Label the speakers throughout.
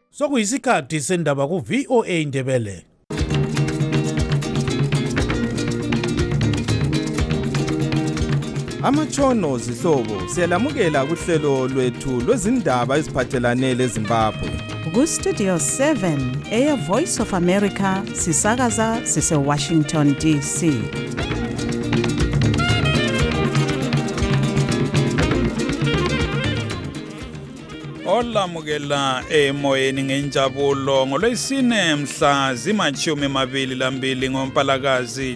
Speaker 1: Sokuyisikhathi sendaba ku VOA Indebele.
Speaker 2: Amatshono zihlobo siyalamukela kuhlelo lwethu lwezindaba eziphathelane leZimbabwe.
Speaker 3: Ku Studio 7 Air Voice of America sisakaza sise Washington DC.
Speaker 4: Olamukela emoyeni ngenjabulo ngolwesine mhla zima-22 ngoMpalakazi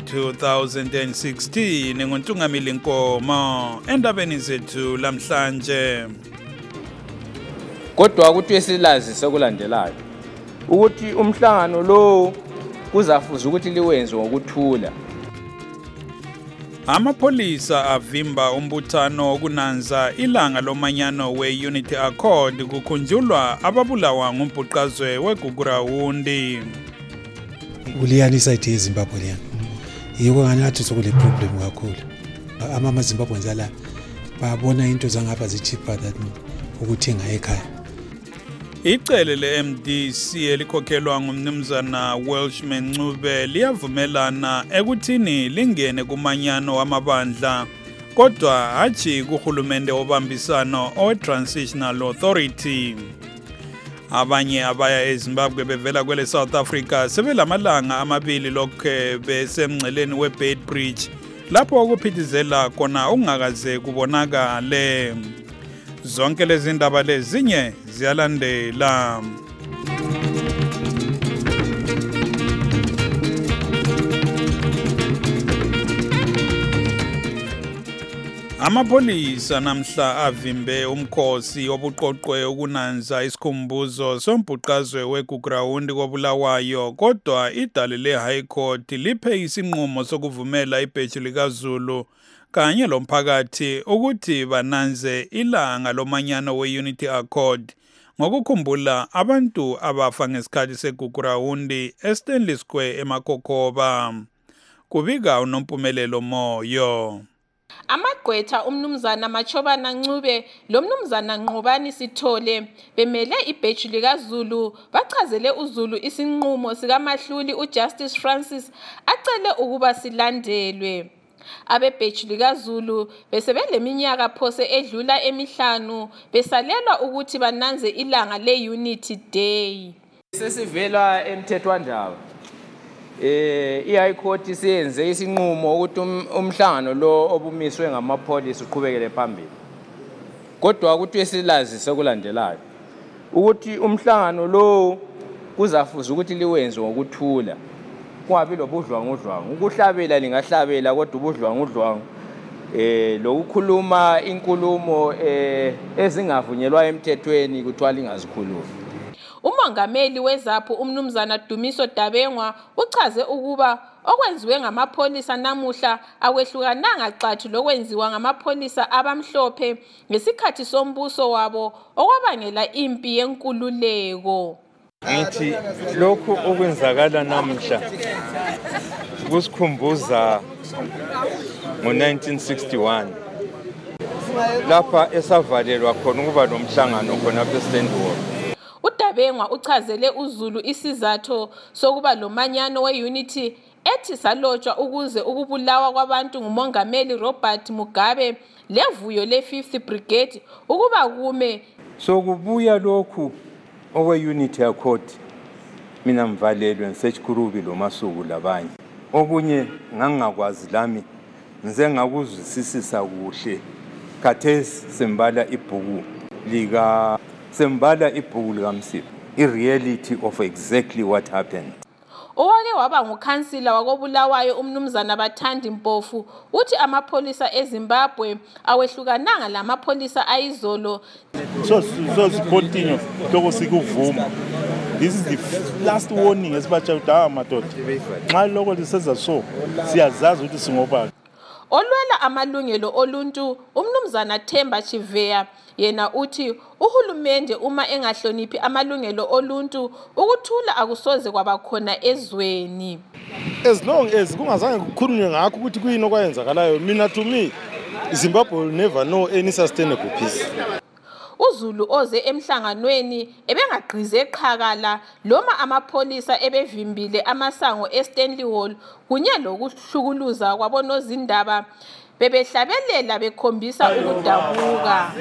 Speaker 4: 2016 nguNtungamili Nkomo endabeni zethu lamhlanje.
Speaker 5: Kodwa ukuthi esilazi sokulandelayo ukuthi umhlangano lo kuzafuza ukuthi liwenze ngokuthula.
Speaker 4: Amapolisa avimba umbuthano wokunanza ilanga lomanyano we-Unity Accord kukhunjulwa ababulawa ngumbhuqazwe weGugurawundi.
Speaker 6: Uliyani side yeZimbabwe liyani. Yiko ngani ngathi sokule problem kakhulu. Ama-Zimbabweans ala babona into zangapha zi-cheaper than ukuthenga ekhaya.
Speaker 4: Icele le-MDC elikhokhelwa ngumnumzana Welshman Ncube liyavumelana ekuthini lingene kumanyano wamabandla kodwa hatshi kuhulumende obambisano owe-Transitional Authority. Abanye abaya eZimbabwe bevela kwele South Africa sebelamalanga amabili lokhe besemngceleni we-Beit Bridge lapho okuphithizela khona ungakaze kubonakale. Zonke lezi ndaba lezinye ziyalandela. Amapolisa namhla avimbe umkhosi obuqoqwe ukunanza isikhumbuzo sombhuqazwe weGugurawundi koBulawayo kodwa idale le-High Court liphe isinqumo sokuvumela ibheji likaZulu kanye lomphakathi ukuthi bananze ilanga lomanyano we-Unity Accord ngokukhumbula abantu abafa ngesikhathi seGugurawundi eStanley Square eMakokoba. Kubika uNompumelelo Moyo.
Speaker 7: Amagqwetha umnumzana Machobana Ncube lomnumzana Nqobani Sithole bemele ibheji likaZulu bachazele uZulu isinqumo sikaMahluli uJustice Francis acele ukuba silandelwe. Abebheji likaZulu besebeleminyaka phose edlula emihlanu besalelwa ukuthi bananze ilanga le-Unity Day.
Speaker 5: Sesivela emthethwandaba i-High Court siyenze isinqumo ukuthi umhlangano lo obumiswe ngamapolisa uqhubekele phambili. Kodwa ukuthi esilazi sokulandelayo ukuthi umhlangano lo kuzafuza ukuthi liwenze ngokuthula. Kungabi lobudlwangudlwangu. Ukuhlabela lingahlabela kodwa ubudlwangudlwangu lokukhuluma inkulumo ezingavunyelwa emthethweni kuthiwa lingazikhuluma.
Speaker 7: Umongameli weZAPHU umnumzana Dumiso Dabengwa uchaze ukuba okwenziwe ngamapolisa namuhla akwehlukananga xathu lokwenziwa ngamapolisa abamhlophe ngesikhathi sombuso wabo okwabangela impi yenkululeko.
Speaker 8: Ngithi lokhu okwenzakala namuhla kusikhumbuza ngo-1961 lapha esavalelwa khona ukuba nomhlangano khona eStandwall.
Speaker 7: uDabengwa uchazele uZulu isizathu sokuba lo manyano we-Unity ethi salotshwa ukuze ukubulawa kwabantu ngumongameli Robert Mugabe levuyo le-5th Brigade ukuba kume.
Speaker 8: So kubuya lokhu okwe-Unity Accord mina mvalelwe ngisechikurubi lo masuku labanye. Okunye ngangakwazi lami ngize ngakuzwisisisa kuhle. Khathesi sembala ibhuku likaMsipho. I-reality of exactly what happened.
Speaker 7: Owake waba ngukhansila wakoBulawayo umnumzana Bathandi Mpofu uthi amapolisa eZimbabwe awehlukananga lamapolisa ayizolo.
Speaker 9: So continue lokho sikuvuma. This is the last warning esibatsha madoda. Nxa lokho lisenza so siyazazi ukuthi singobani.
Speaker 7: Olwela amalungelo oluntu umnumzana Themba Chiveya yena uthi uhulumende uma engahloniphi amalungelo oluntu ukuthula akusoze kwabakhona ezweni.
Speaker 9: As long as kungazange kukhulunywe ngakho ukuthi kuyini okwayenzakalayo mina to me Zimbabwe will never know any sustainable peace.
Speaker 7: uZulu oze emhlanganweni ebengagqize eqhakala loma amapholisa ebevimbile amasango eStanley Hall kunye lokuhlukuluza kwabonozindaba bebehlabelela bekhombisa ukudabuka.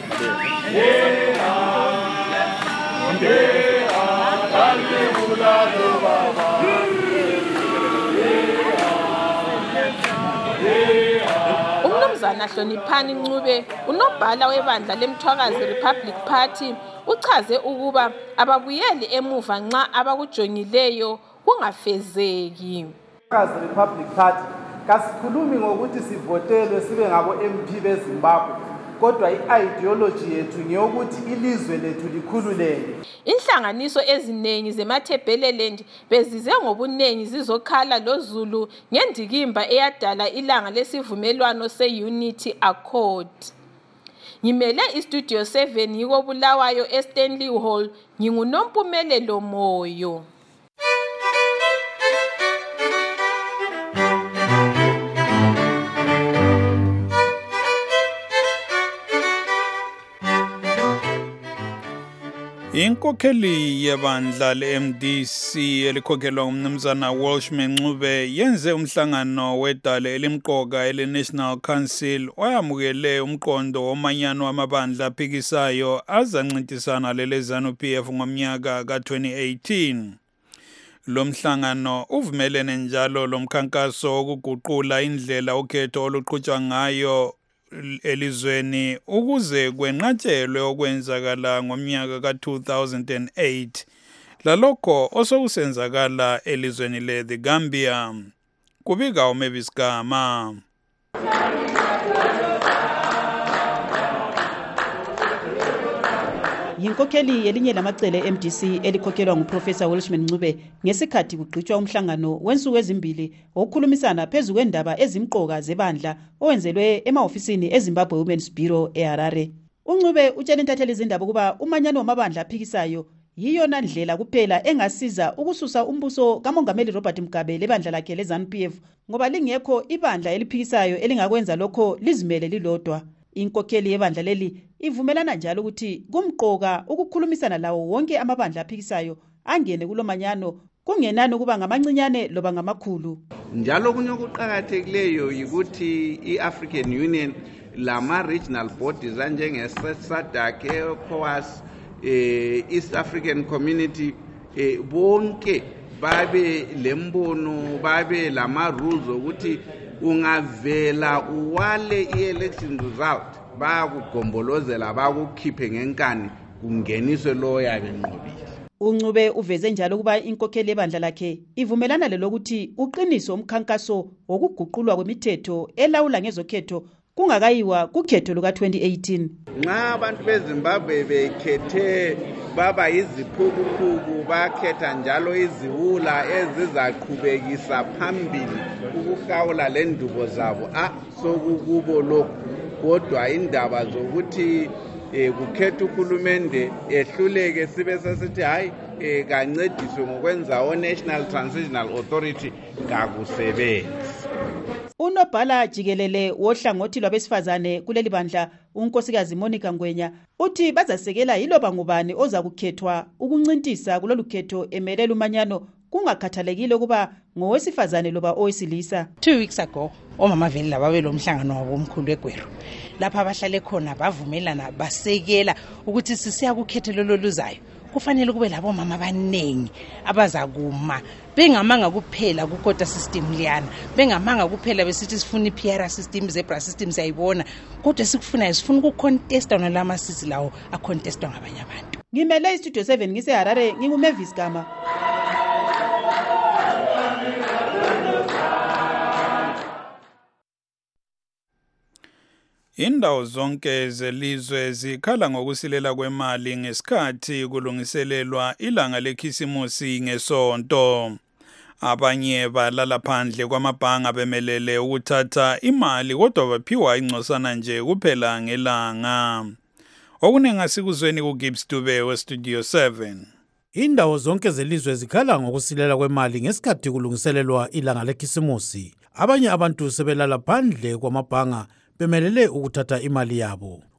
Speaker 7: Umnumzana Hloniphani Ncube, unobhala webandla leMthwakazi Republic Party, uchaze ukuba ababuyeli emuva nxa abakujongileyo kungafezeki.
Speaker 10: Umthwakazi Republic Party kasikhulumi ngokuthi sivotelwe sibe ngabo MP beZimbabwe, kodwa i-ideology yethu ngeyokuthi ilizwe lethu likhululeke.
Speaker 7: Inhlanganiso eziningi zeMatabeleland bezize ngobunengi zizokhala loZulu ngendikimba eyadala ilanga lesivumelwano se-Unity Accord. Ngimele iStudio 7 yiko Bulawayo eStanley Hall, nginguNompumelelo Moyo.
Speaker 4: Inkokheli yebandla le-MDC elikhokhelwa umnumzana Welshman Ncube yenze umhlangano wedale elimqoka ele-National Council oyamukele umqondo womanyano wamabandla aphikisayo azancintisana lele-ZANU-PF ngomnyaka ka-2018. Lo mhlangano uvumelene njalo lomkhankaso wokuguqula indlela ukhetho oluqhutshwa ngayo elizweni ukuze kwenqatshelwe okwenzakala ngomnyaka ka-2008 lalokho osokusenzakala elizweni le-The Gambia. Kubika uMavis Gama.
Speaker 3: Yinkokheli yelinye lamacele eMDC elikhokhelwa nguProfessor Welshman Ncube ngesikhathi kugqitshwa umhlangano wensuku ezimbili wokukhulumisana phezu kwendaba ezimqoka zebandla owenzelwe emahofisini eZimbabwe Women's Bureau eHarare. uNcube utshela intatheli izindaba ukuba umanyano wamabandla aphikisayo yiyona ndlela kuphela engasiza ukususa umbuso kaMongameli Robert Mugabe lebandla lakhe leZANU-PF ngoba lingekho ibandla eliphikisayo elingakwenza lokho lizimele lilodwa. Inkokheli yebandla leli ivumelana njalo ukuthi kumqoka ukukhulumisana lawo wonke amabandla aphikisayo angene kulomanyano kungenani ukuba ngamancinyane loba ngamakhulu.
Speaker 11: Njalo kunye okuqhakathekileyo ukuthi iAfrican Union lama regional bodies anjenge SADC, ECOWAS, East African Community bonke babe lembono babe lama rules ukuthi ungavela uwale i-election result bayakugombolozela bakukhiphe ngenkani kungeniswe lo yabe nqobile.
Speaker 3: uNcube uveze njalo ukuba inkokheli yebandla lakhe ivumelana lelokuthi uqiniso umkhankaso wokuguqulwa kwemithetho elawula ngezokhetho kungakayiwa kukhetho luka-2018.
Speaker 11: Nxa abantu beZimbabwe bekhethe baba yiziphukuphuku bakhetha njalo iziwula ezizaqhubekisa phambili ukuhlawula lendubo zabo sokukubo lokho kodwa indaba zokuthi kukhetha uhulumende ehluleke sibe sesithi hayi kancediswe ngokwenza o-National Transitional Authority kakusebenzi.
Speaker 3: Unobhala jikelele wohlangothi lwabesifazane kuleli bandla unkosikazi Monica Ngwenya uthi bazasekela yiloba ngubani oza kukhethwa ukuncintisa kulolu khetho emelela umanyano kungakhathalekile kuba ngowesifazane loba owesilisa.
Speaker 12: 2 weeks ago omama vele lababe lo mhlangano wabo omkhulu eGweru lapha abahlale khona bavumelana basekela ukuthi sisiya kukhetho loluzayo kufanele kube labo mama abanengi abazakuma bengamanga kuphela kukota system liyana bengamanga kuphela besithi sifuna iPR system zebra system sayibona kodwa sifuna ukucontesta nalama sisi lawo acontestwa ngabanye abantu.
Speaker 3: Ngimele iStudio 7 ngiseHarare nginguMavis Gama.
Speaker 4: Indawo zonke zelizwe zikhala ngokusilela kwemali ngesikhathi kulungiselelwa ilanga lekhisimusi ngesonto. Abanye balala phandle kwamabhanga bemelele ukuthatha imali kodwa baphiwa ingcosana nje kuphela ngelanga. Okuningi asikuzweni kuGibbs Dube weStudio 7.
Speaker 1: Indawo zonke zelizwe zikhala ngokusilela kwemali ngesikhathi kulungiselelwa ilanga lekhisimusi. Abanye abantu sebelala phandle kwamabhanga bemelele ukuthatha imali yabo.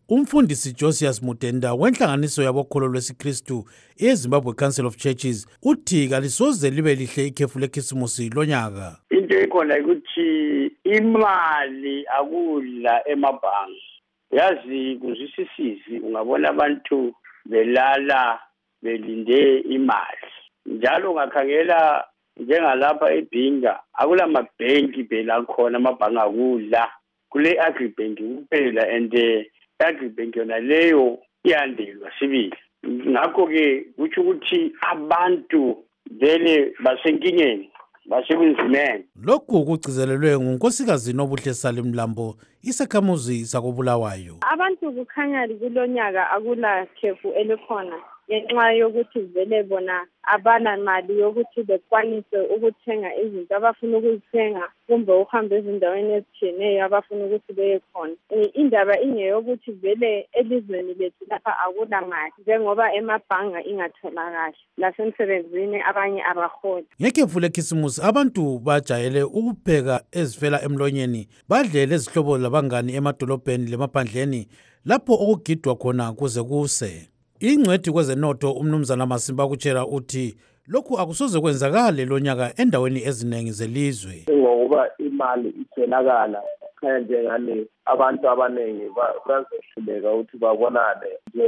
Speaker 1: Umfundisi Josias Mudenda wenhlanganiso yabokholo lwesiKristu eZimbabwe Council of Churches uthi kalisoze libe lihle ikhefu lekhisimusi lonyaka.
Speaker 13: Into ekhona ukuthi imali akudla emabhangi. Yazi kuzwisisizi ungabona abantu belala belinde imali. Njalo ngakhangela njengalapha eBhinga akula mabhenki phela khona amabhangi akudla kule agribank kuphela and agribank yona leyo iyandelwa sibili. Ngakho ke kuthi ukuthi abantu vele basenkingeni basebenzimene.
Speaker 1: Lokhu kugcizelelwe ngunkosikazi Nobuhle Salim Lambo isakhamuzi sakobulawayo.
Speaker 14: Abantu kukhanya kulonyaka akula khefu elikhona ngenxa yokuthi vele bona abana mali yokuthi bekwanise ukuthenga izinto abafuna ukuzithenga kumbe uhambe ezindaweni ezitshiyeneyo abafuna ukuthi beye khona. Indaba ingeyokuthi vele elizweni lethu lapha akula mali njengoba emabhanga ingatholakali lasemsebenzini abanye abaholi.
Speaker 1: Ngekhefu lekhisimusi abantu bajayele ukupheka ezivela emlonyeni badlele izihlobo labangani emadolobheni lemaphandleni lapho okugidwa khona kuze kuse. Ingcwethi kwezenotho umnumzana Masimba kutshela uthi lokhu akusoze kwenzakale lonyaka endaweni ezinengi zelizwe.
Speaker 15: Ngoba imali itholakala njengane abantu abanengi bazohluleka ukuthi babonane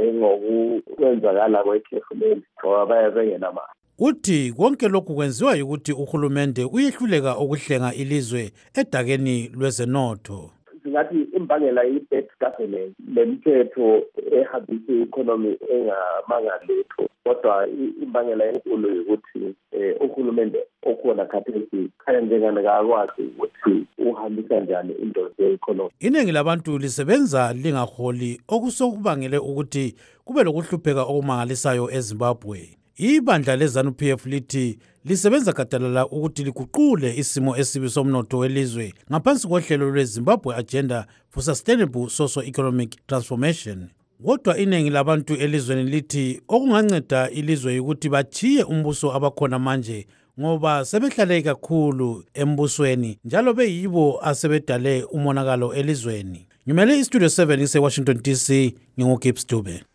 Speaker 15: njengokwenzakala kwekhefu leli ngoba bayengenamali.
Speaker 1: Uthi konke lokhu kwenziwa ukuthi uhulumende uyehluleka ukuhlenga ilizwe edakeni lwezenotho.
Speaker 15: Singathi imbangela yi-bad governance lemithetho ehambisa i-economy engamangaletho kodwa imbangela enkulu ukuthi uhulumende okhona khathesi khanya njengane kakwazi ukuthi uhambisa njani into ze-economy.
Speaker 1: Iningi labantu lisebenza lingaholi okusokubangele ukuthi kube lokuhlupheka okumangalisayo eZimbabwe. Ibandla leZANU-PF lithi lisebenza gadalala ukuthi liguqule isimo esibi somnotho welizwe ngaphansi kohlelo lweZimbabwe Agenda for Sustainable Socio-Economic Transformation. Kodwa iningi labantu elizweni lithi okunganceda ilizwe ukuthi bachiye umbuso abakhona manje ngoba sebehlale kakhulu embusweni njalo beyibo asebedale umonakalo elizweni. Ngimele iStudio 7 eseWashington DC nginguGibbs Dube.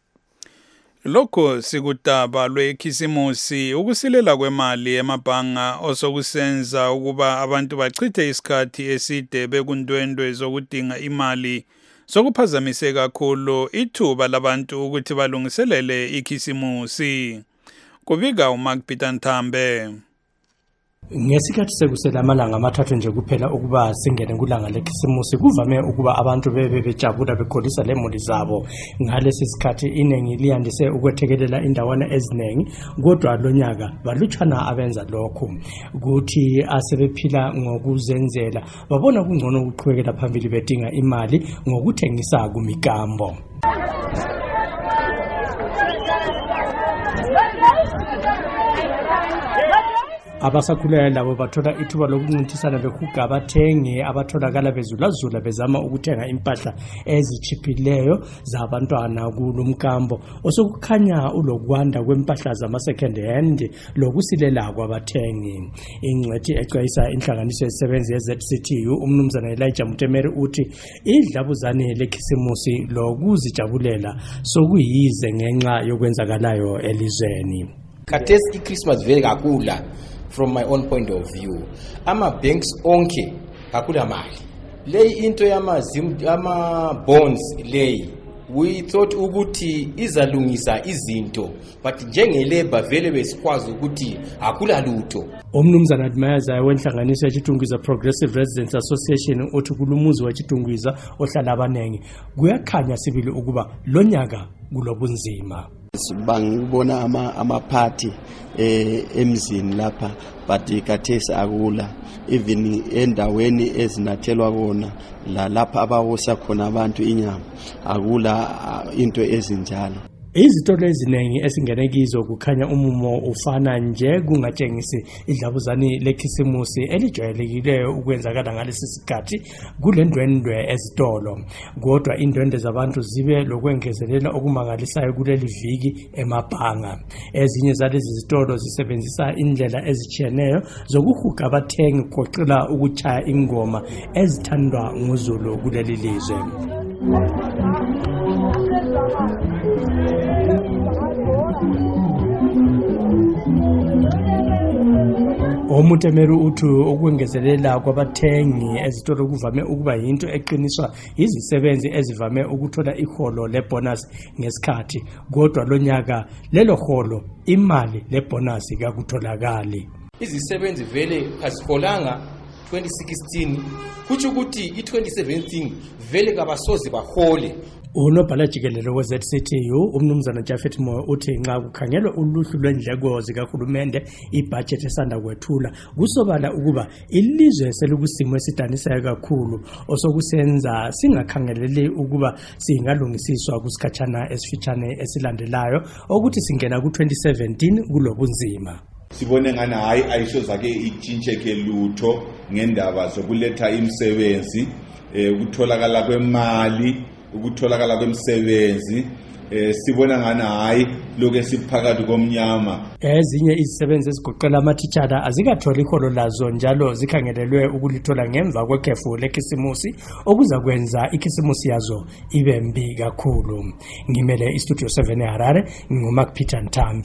Speaker 4: Lokho sikudaba lwekhisimusi ukusilela kwemali emabhanga osokusenza ukuba abantu bachithe isikhathi eside bekundwendwe zokudinga imali sokuphazamise kakhulu ithuba labantu ukuthi balungiselele ikhisimusi. Kubika uMark Peter Nthambe.
Speaker 16: Ngesikhathi sekusela amalanga amathathu nje kuphela ukuba singene kulanga lekhisimusi kuvame ukuba abantu bejabula bekholisa lemuli zabo. Ngalesi sikhathi iningi liyandise ukwethekelela indawana ezinengi kodwa lonyaka balutshwana abenza lokhu ukuthi asebephila ngokuzenzela babona kungcono ukuqhubekela phambili bedinga imali ngokuthengisa kumikambo. Abasakhulayo labo bathola ithuba lokuncintisana behuga abathengi abatholakala bezulazula bezama ukuthenga impahla ezichiphileyo zabantwana kulumkambo osokukhanya ulokwanda kwempahla zama-second hand lokusilela kwabathengi. Ingcwethi exwayisa inhlanganiso yezisebenzi ye-ZCTU umnumzana Elijah Mutemeri uthi idlabuzane lekhisimusi lokuzijabulela sokuyize ngenxa yokwenzakalayo elizweni.
Speaker 5: Khathesi iChristmas vele kakula. From my own point of view, ama-banks onke kakula mali. Leyi into yama-bonds leyi, we thought ukuthi izalungisa izinto, but njengelebha vele besikwazi ukuthi akula lutho.
Speaker 16: Umnumzana Admayaza wenhlanganiso yachitungwiza Progressive Residents Association uthi kulumuzi wachitungwiza ohlala abanengi kuyakhanya sibili ukuba lonyaka kulobunzima.
Speaker 17: Bangibona ama-party emzini lapha but khathesi akula even endaweni ezinathelwa kona lapha abawosa khona abantu inyama akula into ezinjalo.
Speaker 16: Izitolo eziningi esingene kizo kukhanya umumo ufana nje kungatshengisi idlabuzane lekhisimusi elijwayelekileyo ukwenzakala ngalesi sikhathi kulendwendwe ezitolo kodwa indwendwe zabantu zibe lokwengezelela okumangalisayo kuleli viki emabhanga. Ezinye zalezi zitolo zisebenzisa indlela ezichiyeneyo zokuhuga abathengi kugoqela ukuchaya ingoma ezithandwa nguzulu kuleli lizwe. Omutemeri uthi ukwengezelela kwabathengi ezitolo kuvame ukuba yinto eqiniswa izisebenzi ezivame ukuthola iholo lebonus ngesikhathi, kodwa lonyaka lelo holo imali lebonus kakutholakali.
Speaker 5: Izisebenzi vele kaziholanga 2016 kuthi ukuthi i2017 vele kabasoze bahole.
Speaker 16: Unobhala jikelele we-ZCTU umnumzana Jafet Moyo uthi nxa kukhangelwa uluhlu lwendleko zikahulumende ibudget esanda kwethula kusobala ukuba ilizwe selikusimo esidanisayo kakhulu osokusenza singakhangeleli ukuba singalungisiswa kusikhatshana esifitshane esilandelayo ukuthi singena ku-2017 kulobunzima.
Speaker 18: Sibone ngani hayi ayisho zake itshintsheke lutho ngendaba zokuletha imisebenzi ukutholakala kwemali ukutholakala kwemisebenzi sibona ngani hayi lokho siphakathi komnyama.
Speaker 16: Ezinye izisebenzi ezigoqela amatitshara azikatholi iholo lazo njalo zikhangelelwe ukulithola ngemva kwekhefu lekhisimusi okuza kwenza ikhisimusi yazo ibe mbi kakhulu. Ngimele istudio 7 eHarare nguMark Peter Ntambi.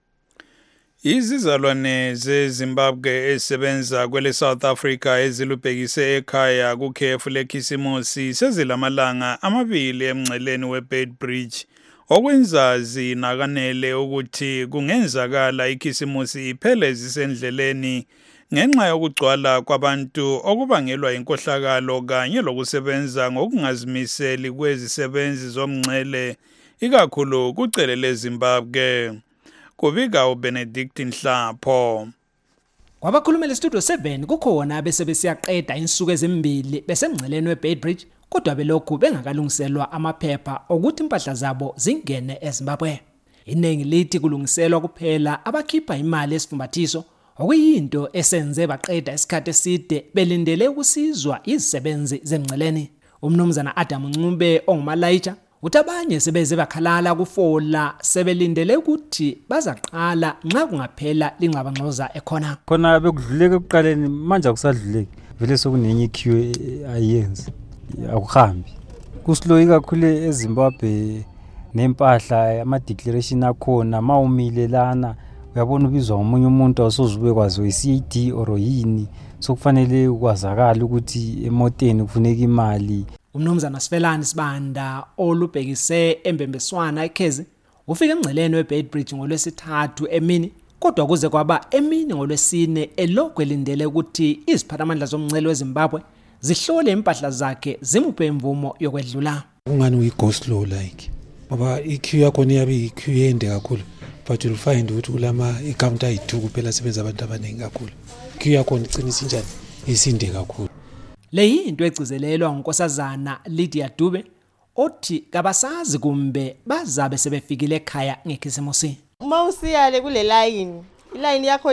Speaker 4: Izizalwane zeZimbabwe ezisebenza kwele South Africa ezilubhekise ekhaya kukhefu lekhisimusi sezilamalanga amabili emngceleni weBeitbridge okwenza zinakanele ukuthi kungenzakala ikhisimusi iphele zisendleleni ngenxa yokugcwala kwabantu okubangelwa inkohlakalo kanye lokusebenza ngokungazimiseli kwezisebenzi zomngcele ikakhulu kucele leZimbabwe. Kubika uBenedict Nhlapho.
Speaker 19: Kwabakhulumela istudio 7 kukhona bese besiyaqeda insuku ezimbili besemngceleni weBeitbridge kodwa belokhu bengakalungiselwa amaphepha ukuthi impahla zabo zingene eZimbabwe. Iningi lithi kulungiselwa kuphela abakhipha imali esifumbathiso okuyinto esenze baqeda isikhathi eside belindele ukusizwa izisebenzi zemngceleni. Umnumzana Adam Ncube ongumalayitsha uthi abanye sebeze bakhalala kufola sebelindele ukuthi bazaqala nxa kungaphela lingxabangxoza ekhona.
Speaker 20: Khona bekudluleke ekuqaleni manje akusadluleki vele sokunenye iqueue ayenzi akuhambi. Kuslow kakhulu eZimbabwe nempahla ama declaration akhona mawumile lana uyabona ubizwa umunye umuntu awusozube kwazi weCD or yini sokufanele ukwazakala ukuthi emoteni kufuneka imali.
Speaker 19: Umnumzana Sifelani Sibanda olubhekise embembeswana eKhezi ufike emngceleni weBeitbridge ngolwesithathu emini kodwa kuze kwaba emini ngolwesine elokhu elindele ukuthi iziphathamandla zomngcele weZimbabwe zihlole impahla zakhe zimuphe imvumo yokwedlula.
Speaker 6: Ungani uyi-go slow like ngoba iqueue yakho iyabe iqueue ende kakhulu but you'll find ukuthi kulama i-counter ayi-2 kuphela sebenza abantu abaningi kakhulu. Iqueue yakho iqinisa njani isinde kakhulu.
Speaker 19: Le yinto egcizelelwa ngunkosazana Lydia Dube othi kabasazi kumbe bazabe sebefikile ekhaya ngekhisimusi.
Speaker 21: Mawusiyale kule line iline yakho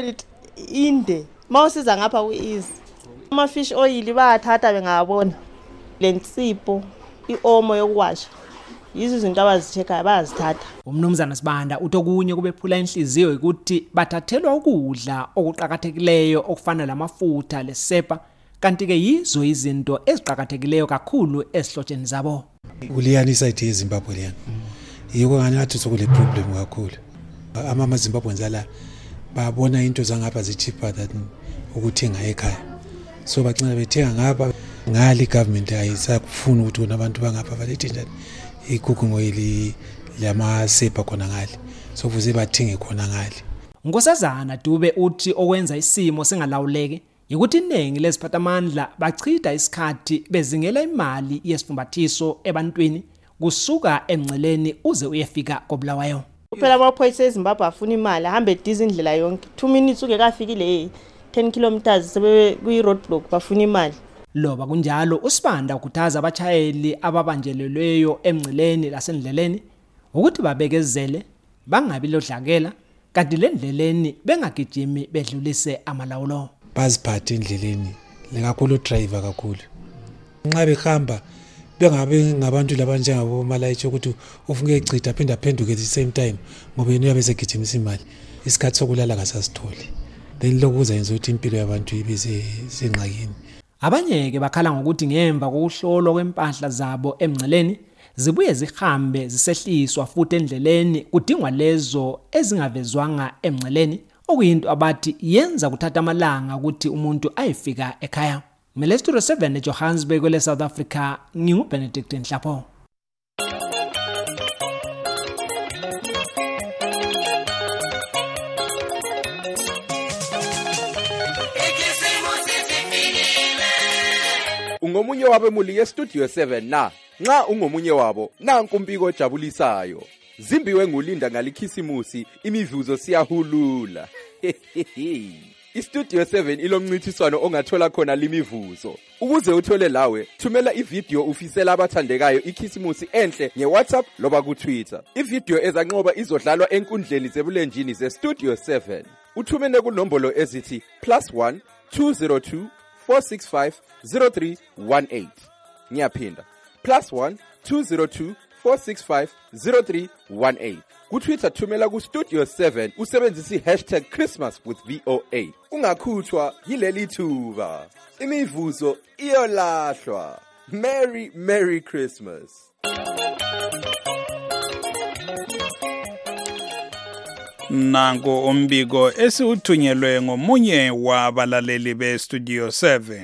Speaker 21: inde mawusiza ngapha kuease ama fish oil bayathatha bengabona lensipho iomo yokuwasha yizo izinto abazicheka bayazithatha.
Speaker 19: Umnumzana Sibanda utokunye kubephula inhliziyo ukuthi bathathelwa ukudla okuqhakathekileyo okufana lamafutha lesepa kanti ke yizo izinto eziqhakathekileyo kakhulu esihlotsheni zabo.
Speaker 6: Uliyanisa ithi eZimbabwe liyani. Yiko ngani athi sokule problem kakhulu. Ama Zimbabweans ala babona into zangapha cheaper than ukuthenga ekhaya. So baxina bethenga ngapha ngali government ayisakufuna ukuthi abantu bangapha balethe njani icooking oil lama sepa khona ngali. So kuze bathenge khona ngali.
Speaker 19: Nkosazana Dube uthi okwenza isimo singalawuleki ukuthi iningi leziphathamandla bachitha isikhathi bezingela imali yesifumbathiso ebantwini kusuka emngceleni uze uyefika koBulawayo.
Speaker 21: Kuphela amaphoyisa eZimbabwe afuna imali ahambe dizi indlela yonke 2 minutes ungekafikile 10 kilometers sebe kuyi roadblock bafuna imali.
Speaker 19: Loba kunjalo uSibanda ukhuthaza abachayeli ababanjelelweyo emngceleni lasendleleni ukuthi babekezele bangabi lodlakela kanti lendleleni bengagijimi bedlulise amalawulo.
Speaker 6: Baziphathe endleleni lekakhulu driver kakhulu nxa behamba bengabe ngabantu labanjengabo malayitsha ukuthi ufunke echitha phinda phenduke at the same time ngoba yena uyabe segijimisa imali isikhathi sokulala ngasasitholi then lokuza yenza ukuthi impilo yabantu ibe sengxakini.
Speaker 19: Abanye ke bakhala ngokuthi ngemva kokuhlolwa kwempahla zabo emngceleni zibuye zihambe zisehliswa futhi endleleni kudingwa lezo ezingavezwanga emngceleni okuyinto abathi yenza kuthatha amalanga ukuthi umuntu ayefika ekhaya. Mele Studio 7 eJohannesburg kwele South Africa, nginguBenedict Nhlapho.
Speaker 2: Ungomunye wabemuli yeStudio 7 na nxa ungomunye wabo nanku umbiko ojabulisayo. Zimbiwe ngulinda ngalikhisimusi imivuzo siyahulula. iStudio 7 ilomncintiswano ongathola khona limivuzo. Ukuze uthole lawe, thumela ivideo ufisela abathandekayo ikhisimusi enhle ngeWhatsApp loba kuTwitter. Ivideo ezanqoba izodlalwa enkundleni zebulenjini zeStudio 7. Uthumene kunombolo ezithi +1 202 465 0318. Ngiyaphinda +1 202 465 0318. KuTwitter thumela kuStudio 7 usebenzisa #ChristmasWithVOA. Ungakhuthwa yileli thuba. Imivuzo iyolahlwa. Merry Christmas.
Speaker 4: Nango umbiko esiuthunyelwe ngomunye wabalaleli beStudio 7.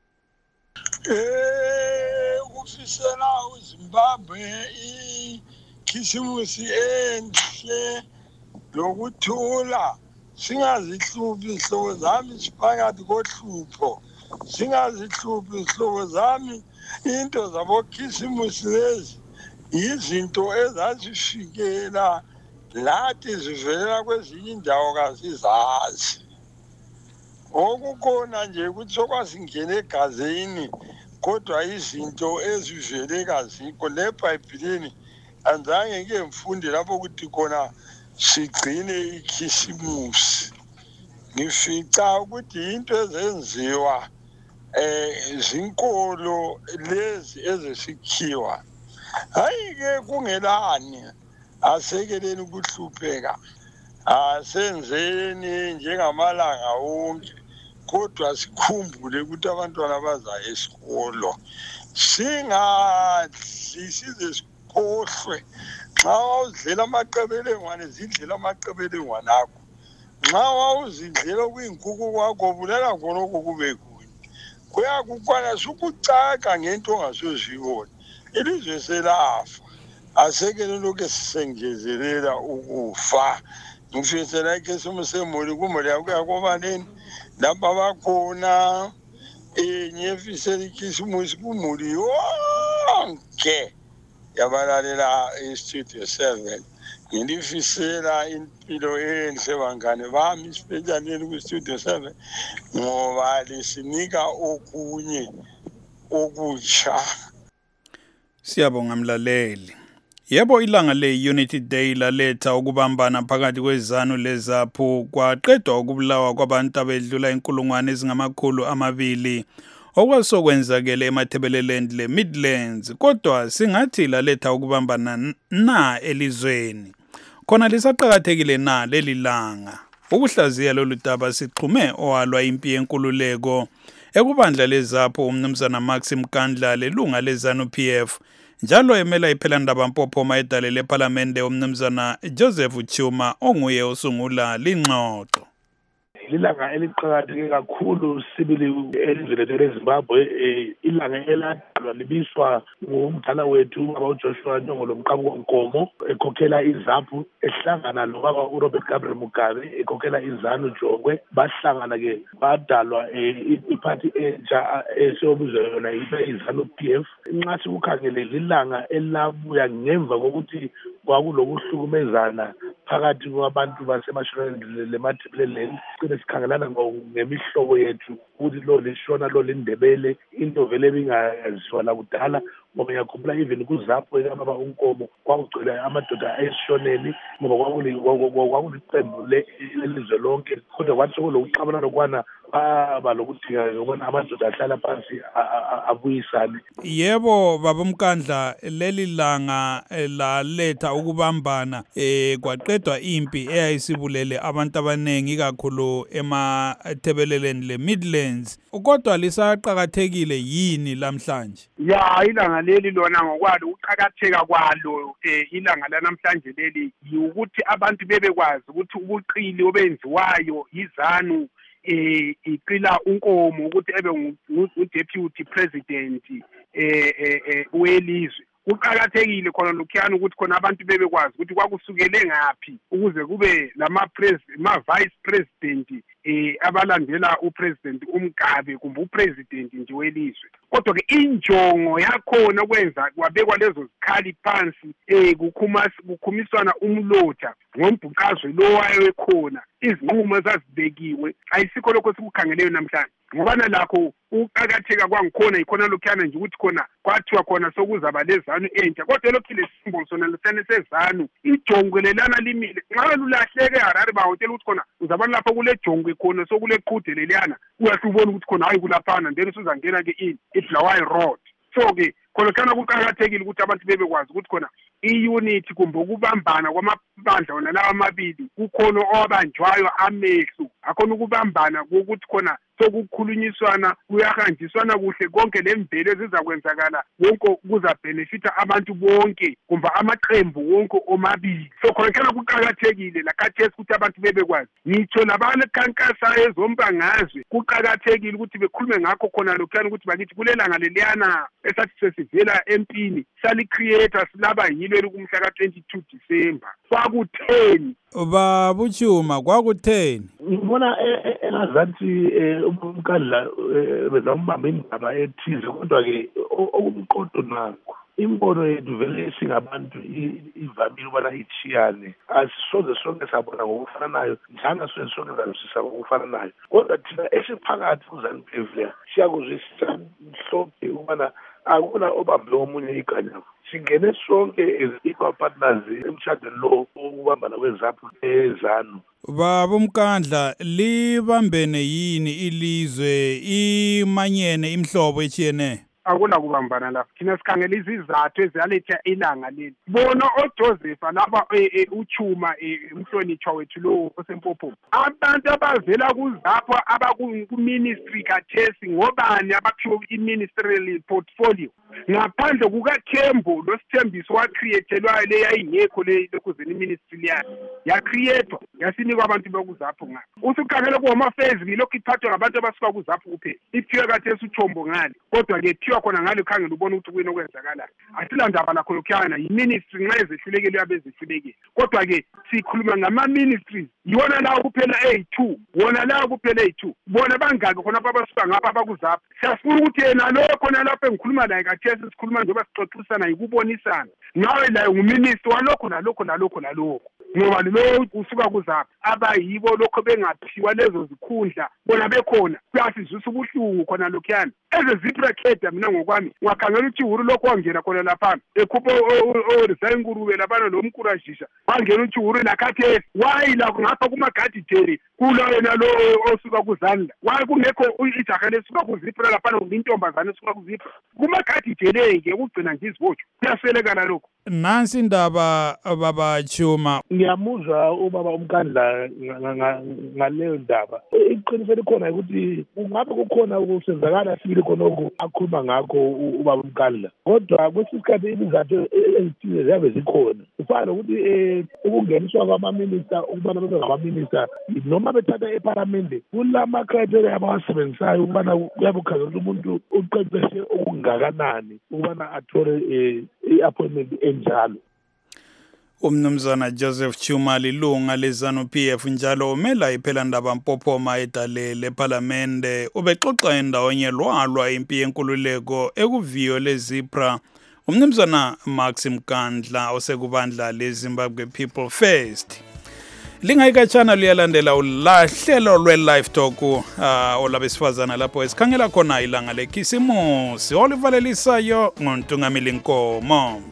Speaker 22: Ufisela uZimbabwe ikhisimusi enhle lokuthula, singazihluphi ihlobo zami siphakathi kohlupho, singazihluphi ihlobo zami into zabokhisimusi lezi izinto ezazifikela lathi zivelela kwezinye indawo kazizazi. Okukhona nje ukuthi sokwasingena egazini kodwa izinto ezivele kazikho leBhayibhelini anzange ngeke mfunde lapho ukuthi khona sigcine ikhisimusi. Ngifica ukuthi into ezenziwa zinkolo lezi ezesikhiwa. Hayi-ke kungelani asekeleni ukuhlupheka, asenzeni njengamalanga wonke, kodwa sikhumbule ukuthi abantwana baza esikolo. Singadli size sikhohlwe. Nxa wawudlela amaqebelengwane zidlela amaqebelengwane akho. Nxa wawuzidlela okuyinkukhu kwakho bulela khonokho kube kunye. Kuyakukwanisa ukucaka ngento ongasozibona. Ilizwe selafa. Asekele lokho sisengezelela ukufa. Ngifisela ikhisimusi emuli kumuli yakuyakobaneni lapha bakhona ngiyefisela ikhisimusi kumuli yonke yabalalela iStudio 7. Ngilifisela impilo enhle bangane bami isipetshaneni kuStudio 7 ngoba lisinika okunye okutsha.
Speaker 4: Siyabonga mlaleli. Yebo, ilanga le-Unity Day laletha ukubambana phakathi kwezanu leZAPU, kwaqedwa ukubulawa kwabantu abedlula 200,000 okwasokwenzakele eMatabeleland leMidlands, kodwa singathi laletha ukubambana na elizweni. Khona lisaqhakathekile na leli langa. Ukuhlaziya lolu daba sixhume owalwa impi yenkululeko ekubandla leZAPU umnumzana Maxim Kandla lelunga leZANU-PF, njalo emela iphelandaba mpophoma edale lePhalamende umnumzana Joseph Chuma onguye osungula lingxoxo.
Speaker 23: Ilanga eliqhakatheke kakhulu sibili elizweni leZimbabwe, ilanga eladalwa libiswa ngumdala wethu ubaba uJoshua Nyongolo Mqabunkomo ekhokhela iZAPU, ehlangana nobaba uRobert Gabriel Mugabe ekhokhela iZANU Jokwe. Bahlangana ke badalwa iphathi entsha esiyobuzwa yona iZANU-PF. Nxa sikukhangele ilanga elabuya ngemva kokuthi kwakulokuhlukumezana phakathi kwabantu baseMashonaland leMatabeleland. Sikhangelana ngemihlobo yethu ukuthi lo lishona lo lindebele, into vele ebingaziwa la kudala ngoba ngiyakhumbula even kuZAPU ekababa uNkomo kwakugcwele amadoda ayesishoneni ngoba kwakuliqembu lelizwe lonke, kodwa kwathi sokulokuxabana lokwana baba lokudinga ukubona amadoda ahlala phansi abuyisane.
Speaker 4: Yebo baba Mkandla, leli langa laletha ukubambana kwaqedwa impi eyayisibulele abantu abanengi kakhulu eMatabeleland leMidlands, kodwa lisaqhakathekile yini lamhlanje?
Speaker 22: Ya, ilanga
Speaker 8: ilanga leli lona ngokwalo uqhakatheka kwalo ilanga lanamhlanje leli ukuthi abantu bebekwazi ukuthi ubuqili obenziwayo izanu iqila unkomo ukuthi ebe ngu-deputy president welizwe. Kuqakathekile khona lokhuyana ukuthi khona abantu bebekwazi ukuthi kwakusukele ngaphi ukuze kube ma-vice president abalandela upresident uMgabe kumbe upresident nje welizwe. Kodwa ke injongo yakhona kwenza kwabekwa lezo zikhali phansi kukhumiswana umlotha ngombhuqazwe lo wayekhona, izinqumo ezazibekiwe ayisikho lokho sikukhangeleyo namhlanje. Ngoba nalakho uqakatheka kwangikhona ikhona lokhuyana nje ukuthi khona kwathiwa khona sokuzaba lezanu entsha, kodwa lokhu le symbol sona lesane sezanu ijongelelana limile. Nxa lulahleke eHarare bahotela ukuthi khona uzabona lapho kule jongwe khona sokule qhude leliyana uyahle ubona ukuthi khona hayi kulaphana then usuzangena ke iBulawayo Road. So ke khona kana kuqakathekile ukuthi abantu bebekwazi ukuthi khona i-unity kumbe ukubambana kwamabandla wona lawa amabili kukhona owabanjwayo amehlo akhona ukubambana ukuthi khona sokukhulunyiswana kuyahanjiswana kuhle konke lemvelo ezizakwenzakala wonke kuzabenefita abantu bonke kumbe amaqembu wonke omabili. So khona kana kuqakathekile lakhathesi ukuthi abantu bebekwazi ngitsho labanekhankasayo ezombangazwe kuqakathekile ukuthi bekhulume ngakho khona lokhuyana ukuthi bakithi kulelanga leliyana esathi sesivela empini salicreator silaba yilo elikumhla ka-22 December kwakutheni
Speaker 4: babuchuma kwakutheni
Speaker 23: ngibona engazathi umkhandla bezambamba indaba ethize kodwa ke okumqodo nakho imbono yethu vele singabantu ivamile ubana ichiyane asisoze sonke sabona ngokufananayo njalo sonke zalusisa ngokufananayo kodwa thina esiphakathi kuZANU-PF le siyakuzwisisa mhlophe ubana akuna obambe omunye iganya. Singene sonke as equal partners emshadweni lo ukubambana kwezaphu ezanu.
Speaker 4: Baba uMkandla libambene yini ilizwe imanyene imhlobo echiyene?
Speaker 8: Akuna kubambana lapha. Thina sikhangela izizathu eziyaletha ilanga leli. Bona oJoseph laba uchuma umhlonitshwa wethu lo osempopo. Abantu abavela kuzapho abaku-ministry kaThesi ngobani abaphiwe i-ministerial portfolio. Ngaphandle kukaThembo losithembiso wacreatelwayo leyayingekho lokuzeni ministry yakhe. Yacreatwa yasinikwa abantu bakuzapho ngapha. Usukhangela kuHomafezi lokhu iphathwa ngabantu abasuka kuzapho kuphela. Iphiwe kaThesi uThombo ngale. Kodwa ke khona ngalo khangela ubona ukuthi kuyini okwenzakala. Asilandaba lakho lokhuyana yi-ministry nxa ezehlulekile yabezehlulekile. Kodwa ke sikhuluma ngama-ministries yiwona lawo kuphela A2 wona lawo kuphela A2 bona bangaki khona abasuka ngapha abakuzapho. Siyafuna ukuthi yena lo khona lapho engikhuluma naye kaThesi sikhuluma njengoba sixoxisana yikubonisana nawe layo nguminister walokho nalokho nalokho nalokho ngoba lo usuka kuzapho abayibo lokho bengaphiwa lezo zikhundla bona bekhona kuyasizwisa ubuhlungu khona lokhuyana ezeziprekeda mina ngokwami ngakhangela ukuthi ihuru lokho wangena khona lapha ekhupha o-resign ngurube labana lomkurajisha wangena ukuthi ihuru lakhathesi wayi lakho ngapha kumagadi jeri kulo yena lo osuka kuzandla wayi kungekho ijaha lesuka kuzipho lapha ngointombazane esuka kuzipho kumagadi jeri-ke ukugcina nje izibotshwa kuyaswelekana lokho.
Speaker 4: Nansi indaba baba Chuma.
Speaker 23: Ngiyamuzwa ubaba uMkandla ngaleyo ndaba. Iqiniso likhona ukuthi kungabe kukhona ukusenzakala sibili khonoko akhuluma ngakho ubaba uMkandla. Kodwa kwesikhathi izizathu ezithile ziyabe zikhona. Kufana nokuthi ukungeniswa kwamaminista ukubana bebe ngamaminista noma bethatha eParliament kulama criteria abawasebenzisayo ukubana kuyabukhangela ukuthi umuntu uqeqeshe okungakanani ukubana athole i-appointment enjalo.
Speaker 4: Umnumzana Joseph Chuma lilunga leZANU-PF njalo umela iphela ndaba Mpophoma edalele eParliamente ubexoxa endawonye lwalwa impi yenkululeko ekuviyo leZipra. Umnumzana Max Mkandla osekubandla leZimbabwe People First. Lingayikatshana liyalandela ulahlelo lwe-live talk olabesifazana lapho esikhangela khona ilanga lekhisimusi olivalelisayo ngoNtungamili Nkomo.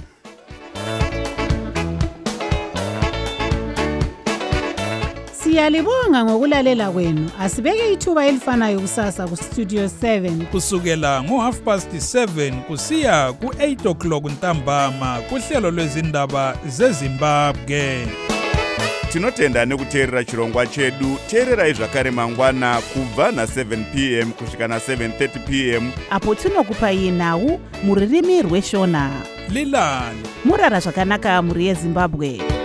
Speaker 9: Siyalibonga ngokulalela kwenu. Asibeke ithuba elifanayo kusasa ku Studio 7
Speaker 4: kusukela ngo7:30 kusiya ku8 o'clock ntambama kuhlelo lwezindaba zeZimbabwe.
Speaker 7: tinotenda nekuteerera chirongwa chedu. Teererai zvakare mangwana kubva na7 pm kusvika na7:30 pm
Speaker 10: apo tinokupai nhau muririmi rweshona.
Speaker 4: Lilani
Speaker 10: murara zvakanaka muri yeZimbabwe.